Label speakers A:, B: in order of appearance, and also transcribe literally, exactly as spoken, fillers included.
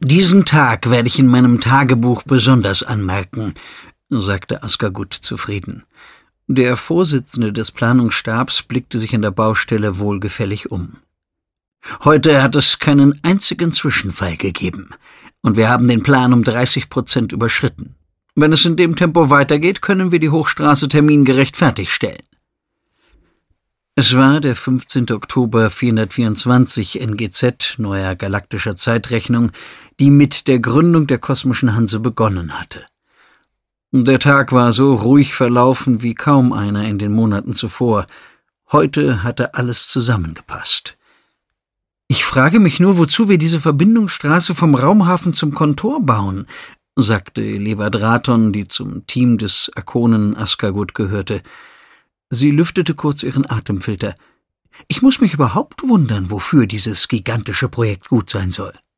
A: Diesen Tag werde ich in meinem Tagebuch besonders anmerken, sagte Askergut zufrieden. Der Vorsitzende des Planungsstabs blickte sich an der Baustelle wohlgefällig um. Heute hat es keinen einzigen Zwischenfall gegeben, und wir haben den Plan um dreißig Prozent überschritten. Wenn es in dem Tempo weitergeht, können wir die Hochstraße termingerecht fertigstellen. Es war der fünfzehnte Oktober vierhundertvierundzwanzig N G Z, neuer galaktischer Zeitrechnung, die mit der Gründung der Kosmischen Hanse begonnen hatte. Der Tag war so ruhig verlaufen wie kaum einer in den Monaten zuvor. Heute hatte alles zusammengepasst. »Ich frage mich nur, wozu wir diese Verbindungsstraße vom Raumhafen zum Kontor bauen«, sagte Levadraton, die zum Team des Akonen Askergut gehörte. Sie lüftete kurz ihren Atemfilter. »Ich muss mich überhaupt wundern, wofür dieses gigantische Projekt gut sein soll.«